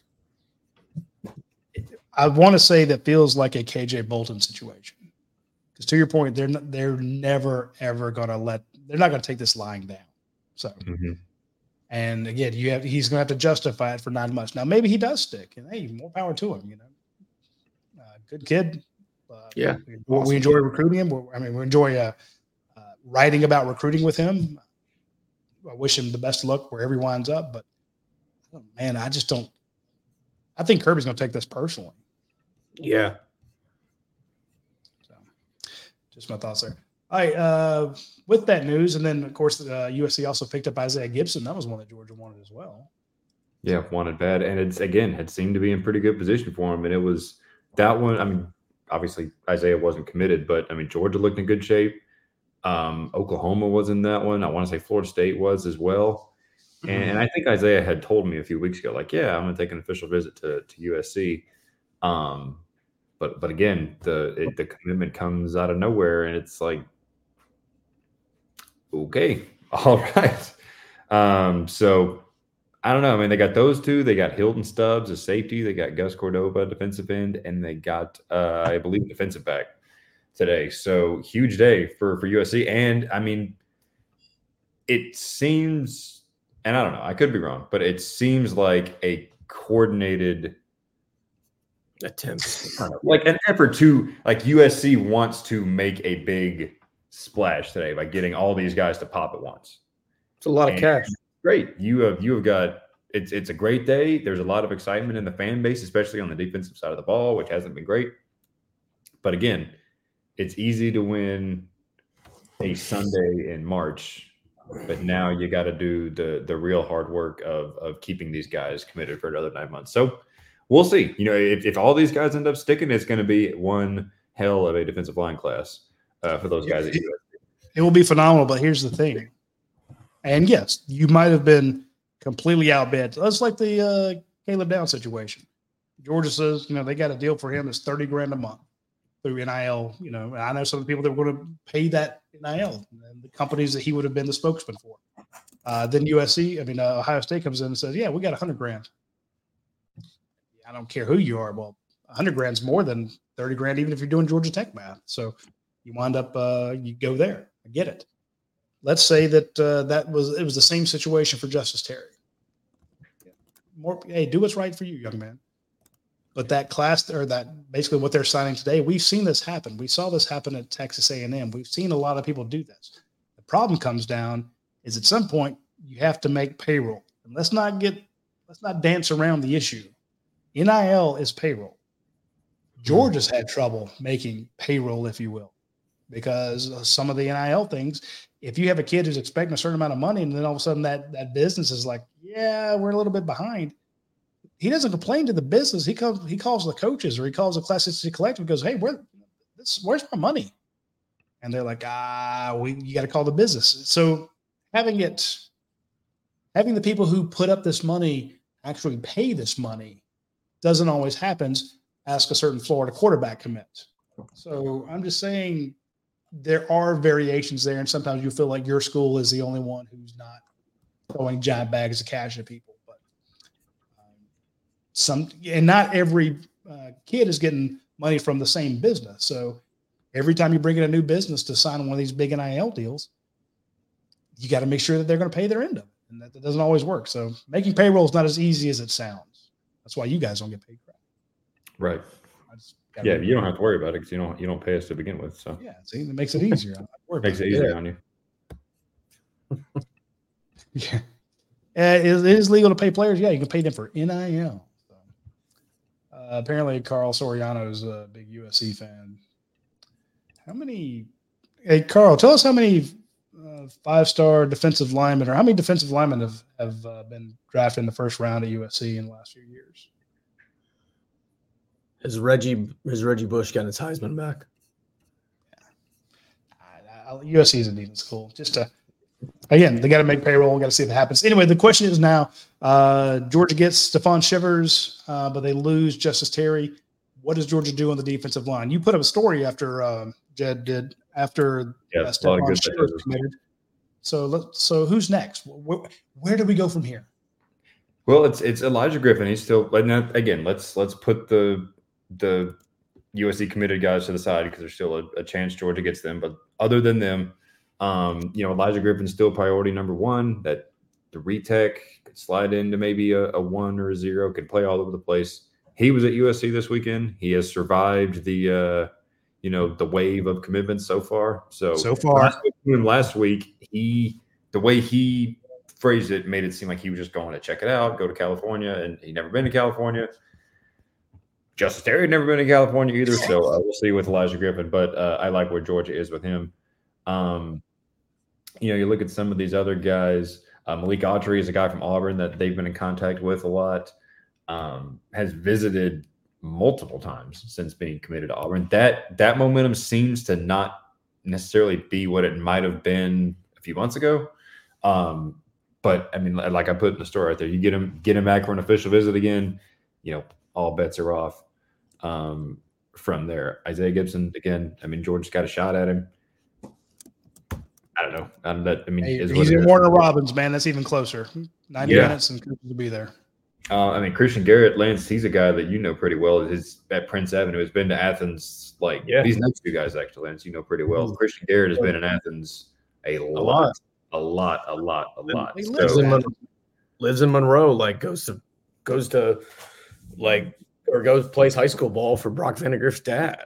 I want to say that feels like a K J Bolton situation. Because to your point, they're not, they're never ever going to let they're not going to take this lying down. So, mm-hmm. and again, you have he's going to have to justify it for nine months. Now, maybe he does stick, and hey, more power to him. You know, uh, good kid. Uh, yeah, we, awesome. we enjoy recruiting him. We're, I mean, we enjoy uh, uh, writing about recruiting with him. I wish him the best of luck wherever he winds up, but oh, man, I just don't. I think Kirby's going to take this personally. Yeah. So, just my thoughts there. All right. Uh, with that news, and then of course, uh, U S C also picked up Isaiah Gibson. That was one that Georgia wanted as well. Yeah, wanted bad, and it's again had seemed to be in pretty good position for him. And it was that one. I mean, obviously Isaiah wasn't committed, but I mean Georgia looked in good shape. Um, Oklahoma was in that one. I want to say Florida State was as well. And, mm-hmm. and I think Isaiah had told me a few weeks ago, like, yeah, I'm going to take an official visit to, to U S C. Um, but but again, the it, the commitment comes out of nowhere, and it's like, okay, all right. Um, so I don't know. I mean, they got those two. They got Hilton Stubbs, a safety. They got Gus Cordova, defensive end, and they got, uh, I believe, defensive back today. So huge day for, for U S C. And I mean, it seems, and I don't know, I could be wrong, but it seems like a coordinated attempt, like an effort to, like U S C wants to make a big splash today by getting all these guys to pop at once. It's a lot and of cash. Great. You have, you have got, it's, it's a great day. There's a lot of excitement in the fan base, especially on the defensive side of the ball, which hasn't been great. But again, it's easy to win a Sunday in March, but now you got to do the the real hard work of of keeping these guys committed for another nine months. So we'll see. You know, if, if all these guys end up sticking, it's going to be one hell of a defensive line class uh, for those guys. It, it, it will be phenomenal. But here's the thing, and yes, you might have been completely outbid. That's like the uh, Caleb Downs situation. Georgia says, you know, they got a deal for him that's thirty grand a month through N I L. You know, I know some of the people that were going to pay that N I L and the companies that he would have been the spokesman for. Uh, then U S C, I mean, uh, Ohio State comes in and says, yeah, we got a hundred grand. I don't care who you are. Well, a hundred grand's more than thirty grand, even if you're doing Georgia Tech math. So you wind up, uh, you go there. I get it. Let's say that uh, that was, it was the same situation for Justice Terry. More, hey, do what's right for you, young man. But that class, or that basically what they're signing today, we've seen this happen. We saw this happen at Texas A and M. We've seen a lot of people do this. The problem comes down is at some point you have to make payroll. And let's not get, let's not dance around the issue. N I L is payroll. Georgia's had trouble making payroll, if you will, because of some of the N I L things. If you have a kid who's expecting a certain amount of money, and then all of a sudden that that business is like, yeah, we're a little bit behind. He doesn't complain to the business. He comes, he calls the coaches, or he calls the Class sixty collective and goes, hey, where, this, where's my money? And they're like, ah, we, you got to call the business. So having it, having the people who put up this money actually pay this money doesn't always happen. Ask a certain Florida quarterback commit. So I'm just saying there are variations there. And sometimes you feel like your school is the only one who's not throwing giant bags of cash at people. Some and not every uh, kid is getting money from the same business. So every time you bring in a new business to sign one of these big N I L deals, you got to make sure that they're going to pay their end of it, and that, that doesn't always work. So making payroll is not as easy as it sounds. That's why you guys don't get paid crap. Right. Yeah, you don't have to worry about it because you don't you don't pay us to begin with. So yeah, see, it makes it easier. Makes it easier on you. Yeah. Uh, it, is, it is legal to pay players. Yeah, you can pay them for N I L. So, uh, apparently, Carl Soriano is a big U S C fan. How many? Hey, Carl, tell us how many uh, five-star defensive linemen, or how many defensive linemen have have uh, been drafted in the first round at U S C in the last few years? Has Reggie has Reggie Bush gotten his Heisman back? Yeah. U S C is a decent school. Just to Again, they got to make payroll. Got to see if it happens. Anyway, the question is now: uh, Georgia gets Stephon Shivers, uh, but they lose Justice Terry. What does Georgia do on the defensive line? You put up a story after um, Jed did after yeah, uh, Stephon Shivers committed. So, let, so who's next? Where, where do we go from here? Well, it's it's Elijah Griffin. He's still. But now, again, let's let's put the the U S C committed guys to the side because there's still a, a chance Georgia gets them. But other than them. Um, you know, Elijah Griffin's still priority number one. That the retech could slide into maybe a, a one or a zero, could play all over the place. He was at U S C this weekend. He has survived the, uh, you know, the wave of commitments so far. So, so far, last week, last week, he the way he phrased it made it seem like he was just going to check it out, go to California, and he never been to California. Justice Terry had never been to California either, so uh, we'll see with Elijah Griffin. But uh, I like where Georgia is with him. Um, You know, you look at some of these other guys. Uh, Malik Autry is a guy from Auburn that they've been in contact with a lot. Um, has visited multiple times since being committed to Auburn. That that momentum seems to not necessarily be what it might have been a few months ago. Um, but I mean, like I put in the story right there, you get him get him back for an official visit again. You know, all bets are off um, from there. Isaiah Gibson again. I mean, Georgia's got a shot at him. I don't know. I'm not, I mean, hey, is he's in Warner Robins, man. That's even closer. ninety yeah. minutes and will be there. Uh, I mean, Christian Garrett, Lance, he's a guy that you know pretty well. He's at Prince Avenue. Has been to Athens. Like yeah. these next two guys, actually, Lance, you know pretty well. Mm-hmm. Christian Garrett has been in Athens a, a lot, lot, a lot, a lot, a lot. He lives, so, in Mon- lives in Monroe. Like goes to goes to like or goes plays high school ball for Brock Vandegrift's dad.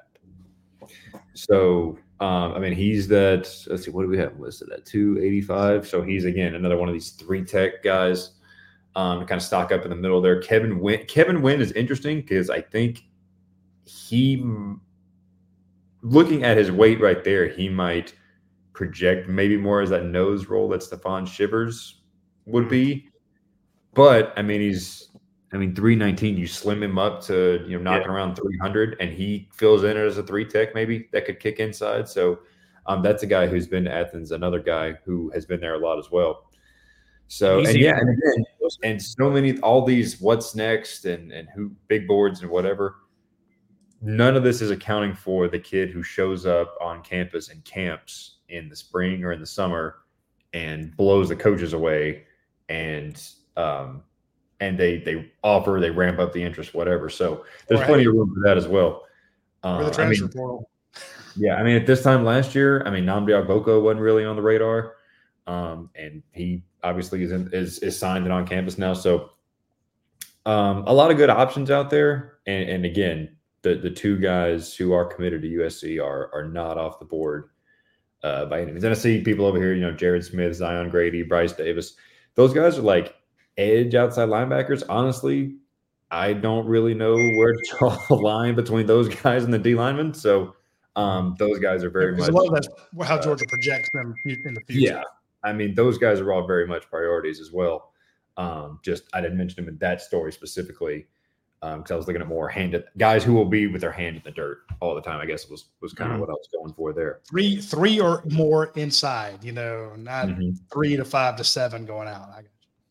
So. Um, I mean, he's that. Let's see, what do we have listed at two eighty-five? So he's again another one of these three tech guys. Um, to kind of stock up in the middle there. Kevin Wynn. Kevin Wynn is interesting because I think he, looking at his weight right there, he might project maybe more as that nose roll that Stephon Shivers would be. But I mean, he's. I mean, three nineteen, you slim him up to, you know, knocking yeah. around three hundred, and he fills in as a three tech maybe that could kick inside. So um, that's a guy who's been to Athens, another guy who has been there a lot as well. So, Easy. and yeah, and, again, and so many, all these what's next and, and who big boards and whatever, none of this is accounting for the kid who shows up on campus and camps in the spring or in the summer and blows the coaches away and, um, and they they offer, they ramp up the interest, whatever. So there's right. plenty of room for that as well. Uh, the transfer I mean, portal. Yeah, I mean, at this time last year, I mean, Nnamdi Ogboko wasn't really on the radar, um, and he obviously is, in, is is signed and on campus now. So um, a lot of good options out there. And, and again, the the two guys who are committed to U S C are are not off the board uh, by any means. And I see people over here, you know, Jared Smith, Zion Grady, Bryce Davis. Those guys are like edge outside linebackers. Honestly, I don't really know where to draw the line between those guys and the D linemen. So um, those guys are very much. A lot of that's how Georgia uh, projects them in the future. Yeah, I mean, those guys are all very much priorities as well. Um, just I didn't mention them in that story specifically because um, I was looking at more hand at guys who will be with their hand in the dirt all the time. I guess was was kind of mm-hmm. what I was going for there. Three, three or more inside. You know, not mm-hmm. three to five to seven going out. I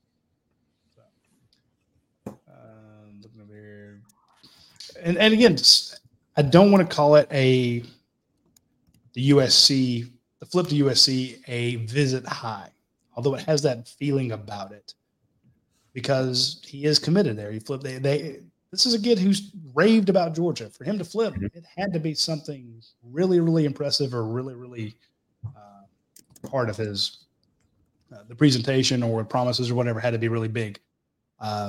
And, and again, I don't want to call it a the U S C, the flip to U S C, a visit high, although it has that feeling about it because he is committed there. He flipped. They, they this is a kid who's raved about Georgia. For him to flip, mm-hmm. it had to be something really, really impressive or really, really uh, part of his uh, the presentation or promises or whatever had to be really big. Uh,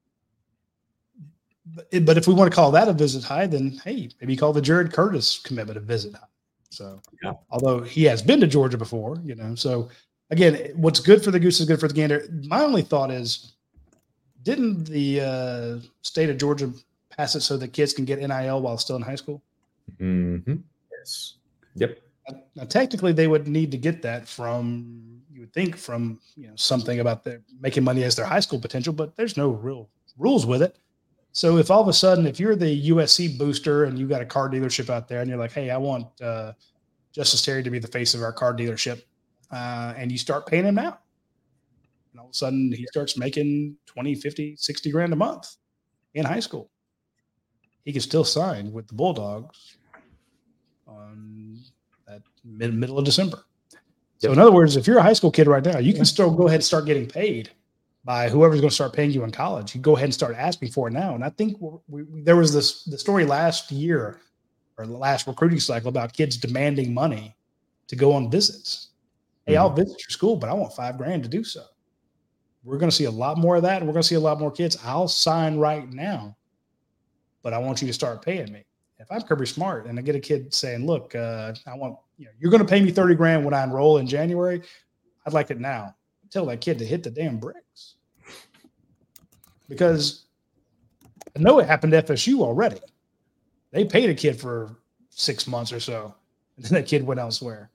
But, but if we want to call that a visit high, then hey, maybe call the Jared Curtis commitment a visit high. So, yeah. although he has been to Georgia before, you know, so again, what's good for the goose is good for the gander. My only thought is, didn't the uh, state of Georgia pass it so that kids can get N I L while still in high school? Mm-hmm. Yes. Yep. Now, technically, they would need to get that from, you would think, from you know something about their making money as their high school potential, but there's no real rules with it. So if all of a sudden, if you're the U S C booster and you got a car dealership out there and you're like, hey, I want uh, Justice Terry to be the face of our car dealership, uh, and you start paying him now, and all of a sudden he starts making twenty, fifty, sixty grand a month in high school, he can still sign with the Bulldogs on that mid, middle of December. So in other words, if you're a high school kid right now, you can still go ahead and start getting paid by whoever's going to start paying you in college. You go ahead and start asking for it now. And I think we, we, there was this the story last year or the last recruiting cycle about kids demanding money to go on visits. Hey, mm-hmm. I'll visit your school, but I want five grand to do so. We're going to see a lot more of that. And we're going to see a lot more kids. I'll sign right now, but I want you to start paying me. If I'm Kirby Smart and I get a kid saying, look, uh, I want, you know, you're going to pay me thirty grand when I enroll in January. I'd like it now. Tell that kid to hit the damn bricks, because I know it happened to F S U already. They paid a kid for six months or so, and then that kid went elsewhere.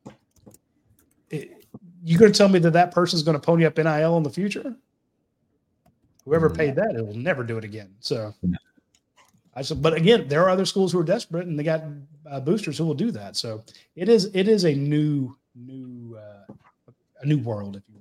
It, you going to tell me that that person's going to pony up N I L in the future? Whoever paid that, it will never do it again. So, I said, but again, there are other schools who are desperate, and they got uh, boosters who will do that. So it is it is a new new uh, a new world, if you will.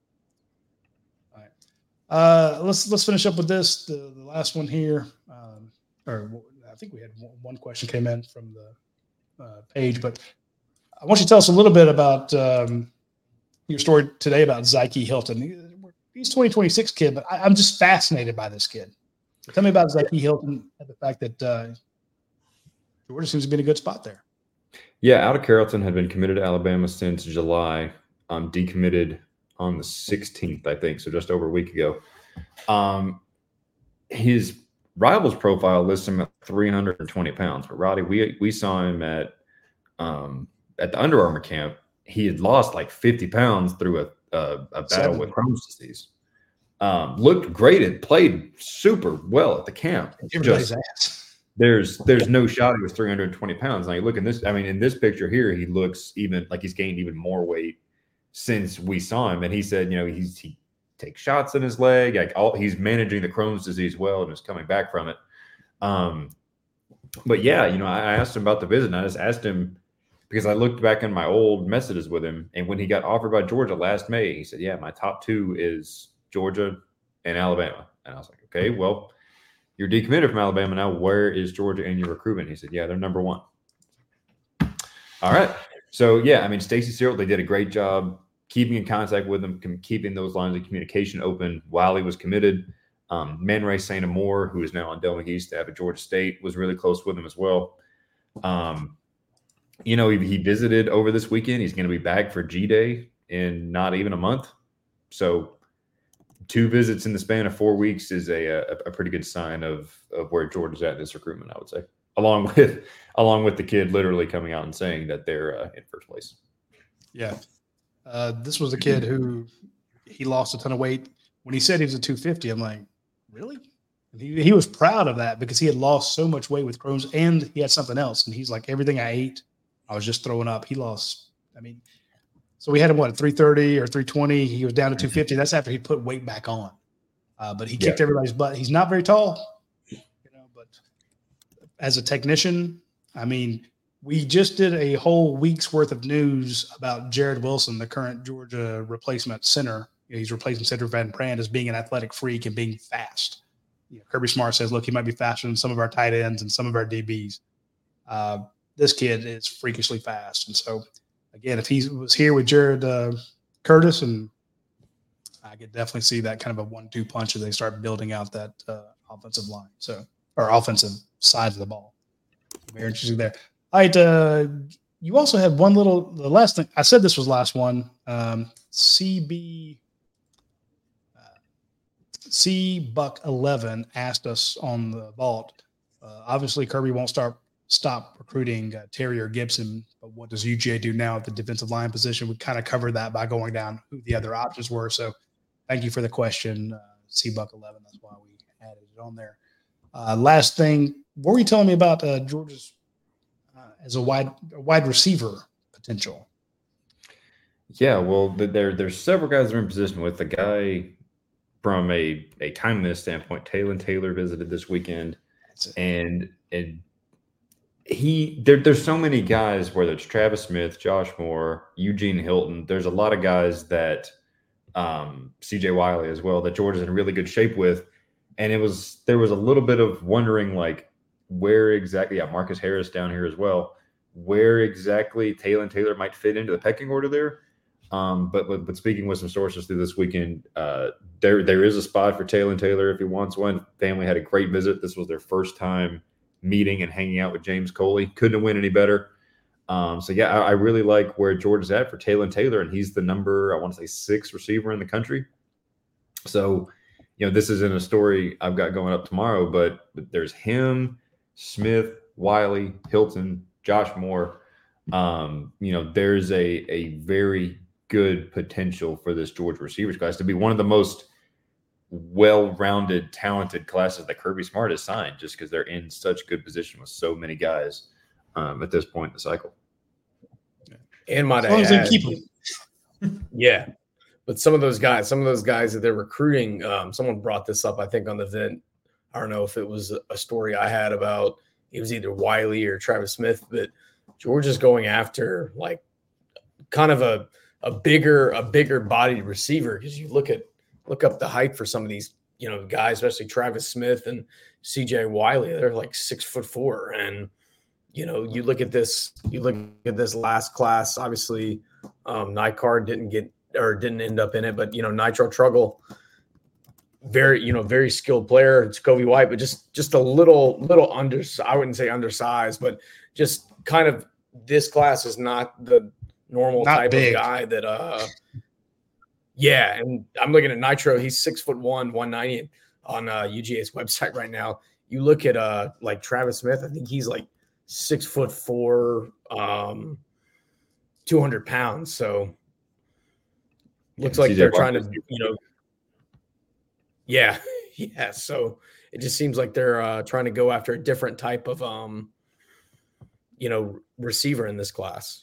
Uh, let's let's finish up with this. The, the last one here, um, or I think we had one question came in from the uh, page, but I want you to tell us a little bit about um, your story today about Zyke Hilton. He's twenty twenty-six kid, but I, I'm just fascinated by this kid. Tell me about Zyke Hilton and the fact that uh, Georgia seems to be in a good spot there. Yeah, out of Carrollton, had been committed to Alabama since July. Um, decommitted on the sixteenth, I think, so just over a week ago. Um, his Rivals profile lists him at three hundred twenty pounds, but Roddy, we we saw him at um, at the Under Armour camp. He had lost like fifty pounds through a a, a battle Seven. with Crohn's disease. Um, looked great. It played super well at the camp. Everybody's ass. There's there's no shot he was three hundred twenty pounds. Now you look in this. I mean, in this picture here, he looks even like he's gained even more weight since we saw him. And he said, you know, he's he takes shots in his leg. Like all he's managing the Crohn's disease well and is coming back from it. Um, but yeah, you know, I, I asked him about the visit, and I just asked him because I looked back in my old messages with him, and when he got offered by Georgia last May, he said, "Yeah, my top two is Georgia and Alabama." And I was like, "Okay, well, you're decommitted from Alabama now. Where is Georgia in your recruitment?" He said, "Yeah, they're number one." All right. So yeah, I mean, Stacy Searle, they did a great job keeping in contact with him, keeping those lines of communication open while he was committed. Um, Man Ray Saint Amour, who is now on Del McGee staff at Georgia State, was really close with him as well. Um, you know, he, he visited over this weekend. He's going to be back for G Day in not even a month. So two visits in the span of four weeks is a, a, a pretty good sign of, of where Georgia's at in this recruitment, I would say, along with along with the kid literally coming out and saying that they're uh, in first place. Yeah. Uh, this was a kid who he lost a ton of weight. When he said he was a two fifty, I'm like, really? And he, he was proud of that because he had lost so much weight with Crohn's, and he had something else. And he's like, everything I ate, I was just throwing up. He lost, I mean, so we had him, what, at three thirty or three twenty. He was down to two fifty. That's after he put weight back on. Uh, but he kicked yeah. everybody's butt. He's not very tall, you know, but as a technician, I mean, we just did a whole week's worth of news about Jared Wilson, the current Georgia replacement center. You know, he's replacing Cedric Van Pran as being an athletic freak and being fast. You know, Kirby Smart says, look, he might be faster than some of our tight ends and some of our D Bs. Uh, this kid is freakishly fast. And so, again, if he was here with Jared uh, Curtis, and I could definitely see that kind of a one two punch as they start building out that uh, offensive line. So, or offensive sides of the ball. Very interesting there. All right, uh, you also had one little, the last thing, I said this was the last one, um, C B, uh, C Buck eleven asked us on the vault. Uh, obviously, Kirby won't start stop recruiting uh, Terry or Gibson. But what does U G A do now at the defensive line position? We kind of covered that by going down who the other options were. So thank you for the question, uh, C Buck eleven. That's why we added it on there. Uh, last thing, what were you telling me about uh, Georgia's uh, as a wide a wide receiver potential? Yeah, well, there there's several guys that are in position with the guy from a a timeliness standpoint. Taylor Taylor visited this weekend, and and he there there's so many guys, whether it's Travis Smith, Josh Moore, Eugene Hilton. There's a lot of guys that um, C J Wiley as well that Georgia's in really good shape with, and it was there was a little bit of wondering like where exactly. Yeah, Marcus Harris down here as well. Where exactly Taylor Taylor might fit into the pecking order there. Um, but, but but speaking with some sources through this weekend, uh, there there is a spot for Taylor Taylor if he wants one. Family had a great visit. This was their first time meeting and hanging out with James Coley. Couldn't have went any better. Um, so yeah, I, I really like where Georgia's at for Taylor Taylor, and he's the number I want to say six receiver in the country. So you know this isn't a story I've got going up tomorrow, but, but there's him, Smith, Wiley, Hilton, Josh Moore. Um, you know there's a a very good potential for this Georgia receivers class to be one of the most well-rounded, talented classes that Kirby Smart has signed, just because they're in such good position with so many guys um, at this point in the cycle. And might as long I as they add, keep them. Yeah, but some of those guys, some of those guys that they're recruiting, um, someone brought this up, I think, on the event. I don't know if it was a story I had about it was either Wiley or Travis Smith, but Georgia's going after like kind of a a bigger, a bigger bodied receiver. Cause you look at, look up the height for some of these, you know, guys, especially Travis Smith and C J Wiley, they're like six foot four. And, you know, you look at this, you look at this last class, obviously um, Nycard didn't get, or didn't end up in it, but, you know, Nitro Truggle, very, you know, very skilled player. It's Kobe White, but just, just a little, little under, I wouldn't say undersized, but just kind of, this class is not the normal Not type big. of guy that uh yeah, and I'm looking at Nitro, he's six foot one, one ninety on uh U G A's website right now. You look at uh like Travis Smith, I think he's like six foot four, um two hundred pounds. So looks like they're trying to, you know, yeah, yeah. So it just seems like they're uh trying to go after a different type of um you know receiver in this class.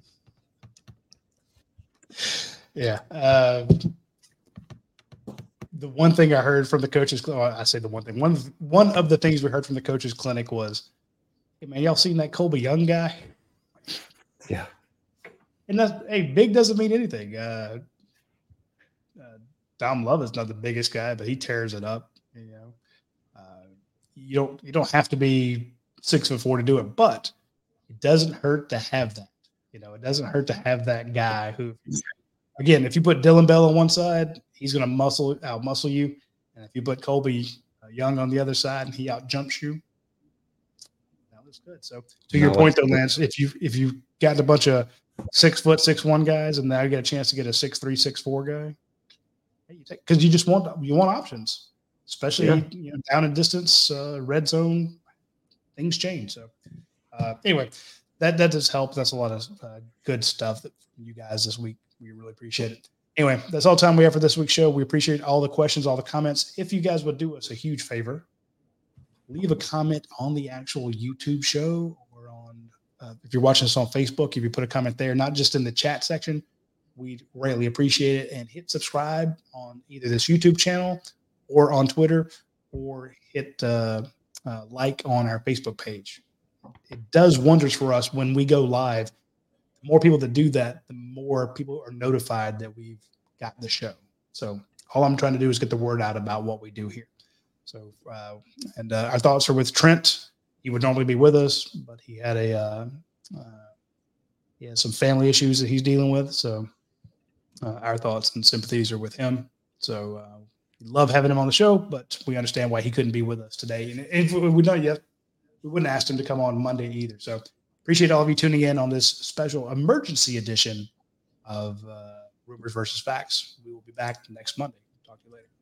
Yeah. Uh, the one thing I heard from the coaches, well, I say the one thing, one, one of the things we heard from the coaches clinic was, hey man, y'all seen that Colby Young guy? Yeah. And that's, hey, big doesn't mean anything. Uh, uh, Dom Love is not the biggest guy, but he tears it up. You know, uh, you don't, you don't have to be six foot four to do it, but it doesn't hurt to have that. You know, it doesn't hurt to have that guy who, again, if you put Dylan Bell on one side, he's going to muscle out muscle you, and if you put Colby uh, Young on the other side, and he out jumps you. That was good. So, to your No, point, though, Lance, if you if you got a bunch of six foot six one guys, and now you get a chance to get a six three six four guy, because you just want you want options, especially yeah. you know, down in distance, uh, red zone, things change. So, uh, anyway. That that does help. That's a lot of uh, good stuff that from you guys this week. We really appreciate it. Anyway, that's all the time we have for this week's show. We appreciate all the questions, all the comments. If you guys would do us a huge favor, leave a comment on the actual YouTube show or on uh, if you're watching us on Facebook, if you put a comment there, not just in the chat section, we'd greatly appreciate it. And hit subscribe on either this YouTube channel or on Twitter, or hit uh, uh, like on our Facebook page. It does wonders for us when we go live. The more people that do that, the more people are notified that we've got the show. So all I'm trying to do is get the word out about what we do here. So, uh, and uh, our thoughts are with Trent. He would normally be with us, but he had a uh, uh, he has some family issues that he's dealing with. So uh, our thoughts and sympathies are with him. So uh, we love having him on the show, but we understand why he couldn't be with us today. And if we don't yet. We wouldn't ask him to come on Monday either. So appreciate all of you tuning in on this special emergency edition of uh, Rumors versus Facts. We will be back next Monday. Talk to you later.